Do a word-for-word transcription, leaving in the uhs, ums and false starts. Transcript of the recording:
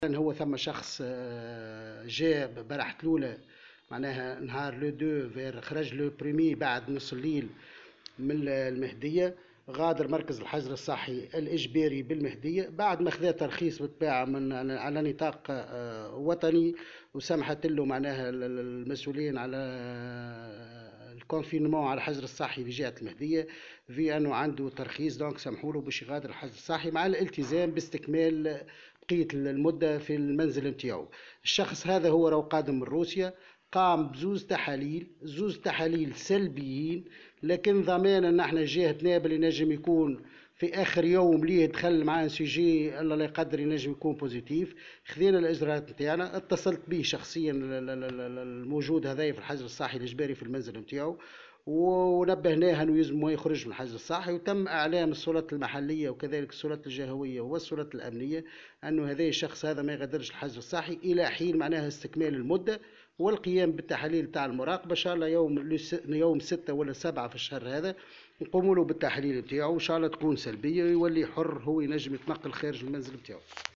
هو ثم شخص آه، جاء برحت الأولى، معناها نهار لو دو فير خرج لو بريمي بعد نص الليل من المهدية. غادر مركز الحجر الصحي الإجباري بالمهدية بعد ما خذا ترخيص بالطبيعة من على نطاق آه، وطني، وسمحت له معناها المسؤولين على الكونفينمون على الحجر الصحي في جهة المهدية في أنه عنده ترخيص، دونك سمحوا له باش يغادر الحجر الصحي مع الالتزام باستكمال بقية المدة في المنزل نتاعو. الشخص هذا هو راهو قادم من روسيا، قام بزوز تحاليل زوز تحاليل سلبيين، لكن ضمان ان احنا جهة نابل ينجم يكون في اخر يوم ليه دخل معاه سيجي الله لا يقدر ينجم يكون بوزيتيف. خذينا الاجراءات نتاعنا، اتصلت به شخصيا الموجود هذا في الحجر الصحي الاجباري في المنزل نتاعو، ونبهناه انه يلزم ما يخرج من الحجر الصحي، وتم اعلام السلطات المحليه وكذلك السلطات الجهويه والسلطات الامنيه انه هذا الشخص هذا ما يغادرش الحجر الصحي الى حين معناها استكمال المده والقيام بالتحاليل تاع المراقبه. ان شاء الله يوم يوم ستة ولا سبعة في الشهر هذا نقوموا له بالتحاليل نتاعو، ان شاء الله تكون سلبيه ويولي حر هو ينجم يتنقل خارج المنزل نتاعو.